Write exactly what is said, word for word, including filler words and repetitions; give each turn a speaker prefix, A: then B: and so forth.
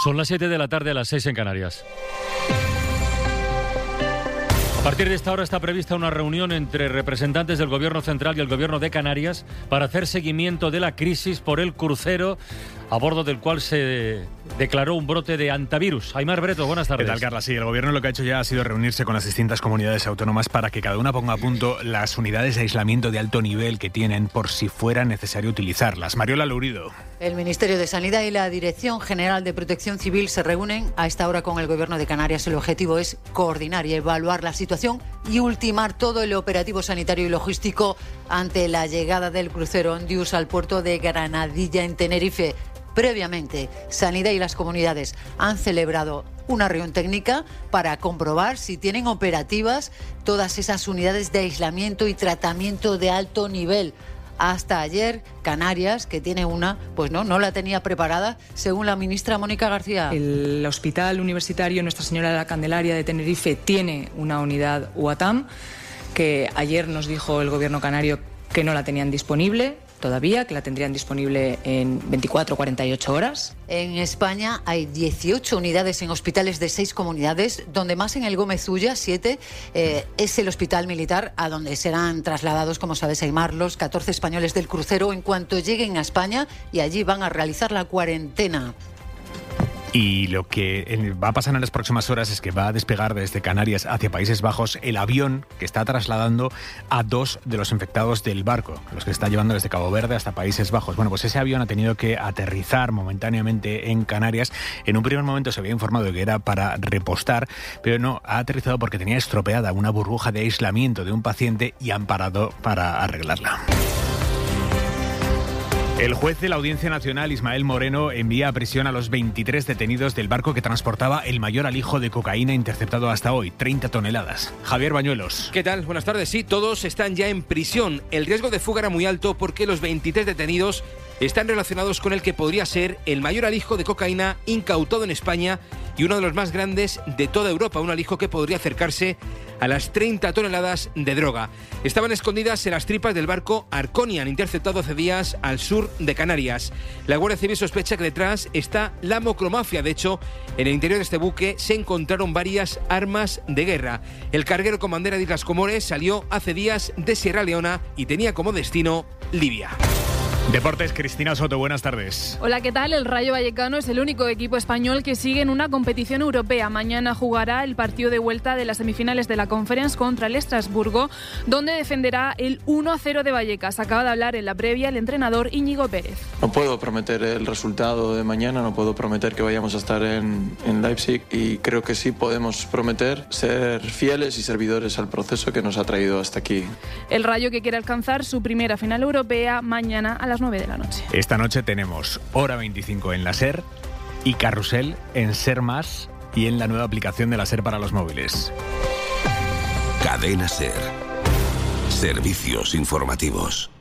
A: Son las siete de la tarde, a las seis en Canarias. A partir de esta hora está prevista una reunión entre representantes del Gobierno Central y el Gobierno de Canarias para hacer seguimiento de la crisis por el crucero a bordo del cual se declaró un brote de hantavirus. Aimar Breto, buenas tardes.
B: ¿Qué tal, Carla? Sí, el Gobierno lo que ha hecho ya ha sido reunirse con las distintas comunidades autónomas para que cada una ponga a punto las unidades de aislamiento de alto nivel que tienen por si fuera necesario utilizarlas. Mariola Lourido.
C: El Ministerio de Sanidad y la Dirección General de Protección Civil se reúnen a esta hora con el Gobierno de Canarias. El objetivo es coordinar y evaluar la situación y ultimar todo el operativo sanitario y logístico ante la llegada del crucero Ondius al puerto de Granadilla, en Tenerife. Previamente, Sanidad y las comunidades han celebrado una reunión técnica para comprobar si tienen operativas todas esas unidades de aislamiento y tratamiento de alto nivel. Hasta ayer, Canarias, que tiene una, pues no, no la tenía preparada, según la ministra Mónica García.
D: El Hospital Universitario Nuestra Señora de la Candelaria de Tenerife tiene una unidad U A T A M, que ayer nos dijo el Gobierno canario que no la tenían disponible todavía, que la tendrían disponible en veinticuatro a cuarenta y ocho horas.
C: En España hay dieciocho unidades en hospitales de seis comunidades, donde más en el Gómez Ulla, siete, eh, es el hospital militar, a donde serán trasladados, como sabes, Aimar, los catorce españoles del crucero en cuanto lleguen a España, y allí van a realizar la cuarentena.
B: Y lo que va a pasar en las próximas horas es que va a despegar desde Canarias hacia Países Bajos el avión que está trasladando a dos de los infectados del barco, los que está llevando desde Cabo Verde hasta Países Bajos. Bueno, pues ese avión ha tenido que aterrizar momentáneamente en Canarias. En un primer momento se había informado de que era para repostar, pero no, ha aterrizado porque tenía estropeada una burbuja de aislamiento de un paciente y han parado para arreglarla. El juez de la Audiencia Nacional, Ismael Moreno, envía a prisión a los veintitrés detenidos del barco que transportaba el mayor alijo de cocaína interceptado hasta hoy, treinta toneladas. Javier Bañuelos.
E: ¿Qué tal? Buenas tardes. Sí, todos están ya en prisión. El riesgo de fuga era muy alto porque los veintitrés detenidos están relacionados con el que podría ser el mayor alijo de cocaína incautado en España y uno de los más grandes de toda Europa, un alijo que podría acercarse a las treinta toneladas de droga. Estaban escondidas en las tripas del barco Arconian, interceptado hace días al sur de Canarias. La Guardia Civil sospecha que detrás está la macromafia. De hecho, en el interior de este buque se encontraron varias armas de guerra. El carguero con bandera de Islas Comores salió hace días de Sierra Leona y tenía como destino Libia.
B: Deportes, Cristina Soto, buenas tardes.
F: Hola, ¿qué tal? El Rayo Vallecano es el único equipo español que sigue en una competición europea. Mañana jugará el partido de vuelta de las semifinales de la Conference contra el Estrasburgo, donde defenderá el uno a cero de Vallecas. Acaba de hablar en la previa el entrenador Íñigo Pérez.
G: No puedo prometer el resultado de mañana, no puedo prometer que vayamos a estar en, en Leipzig, y creo que sí podemos prometer ser fieles y servidores al proceso que nos ha traído hasta aquí.
F: El Rayo, que quiere alcanzar su primera final europea mañana a las nueve de la noche.
B: Esta noche tenemos Hora veinticinco en la SER y Carrusel en SER Más y en la nueva aplicación de la SER para los móviles.
H: Cadena SER. Servicios informativos.